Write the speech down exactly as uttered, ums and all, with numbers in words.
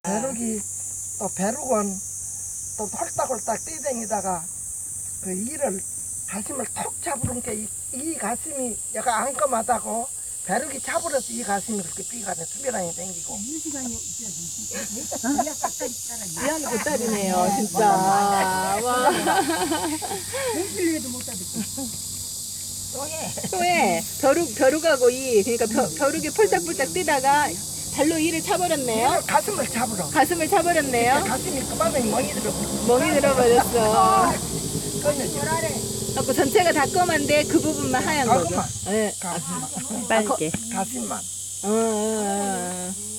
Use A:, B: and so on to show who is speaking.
A: 벼룩이 또 벼룩은 또 홀딱홀딱 뛰댕기다가 그 이를 가슴을 톡 잡으는 게 이 가슴이 약간 앙금하다고 벼룩이 잡으러서 이 가슴이 그렇게 삐가네 수비랑이 댕기고
B: 미안해 보따리네요 진짜. 와. 또해 벼룩 벼룩하고 이 그러니까 벼, 벼룩이 폴짝폴짝 뛰다가 발로 이를 차버렸네요.
A: 가슴을 잡으러
B: 가슴을 차버렸네요.
A: 가슴이 그만에 멍이 들어
B: 멍이 들어버렸어.
A: 그러네
B: 그래서 전체가 다 검은데 그 부분만 하얀 거죠.
A: 가슴만
B: 네.
A: 가슴만
C: 빨개.
A: 가슴만
B: 어, 어, 어.